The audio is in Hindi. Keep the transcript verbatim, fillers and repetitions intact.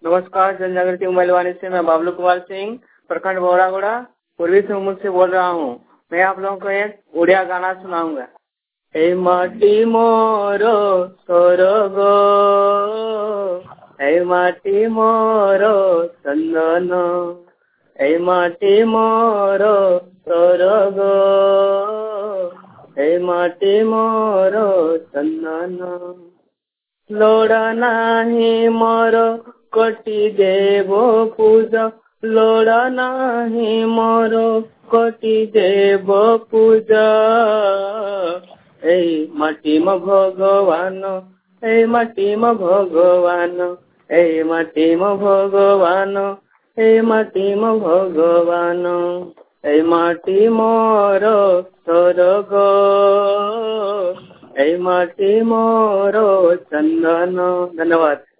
नमस्कार, जनजागृति उमैलवानी से मैं बाबलू कुमार सिंह, प्रखंड बोरागुड़ा, पूर्वी सिंहभूम से बोल रहा हूँ। मैं आप लोगों को एक उड़िया गाना सुनाऊंगा। ए माटी मोरो स्वर्ग, ए माटी मोरो चंदन, ए माटी मोरो स्वर्ग, ए माटी मोरो चंदन। लोड़ा नाही मोर कोटि देव पूजा, लोड़ा नाही मोर कोटि देव पूजा। ए माटी म भगवान, ए माटी म भगवान, ए माटी म भगवान, ए माटी म भगवान, ए माटी मोर स्वर्ग, ए माटी मोरो चंदन। धन्यवाद।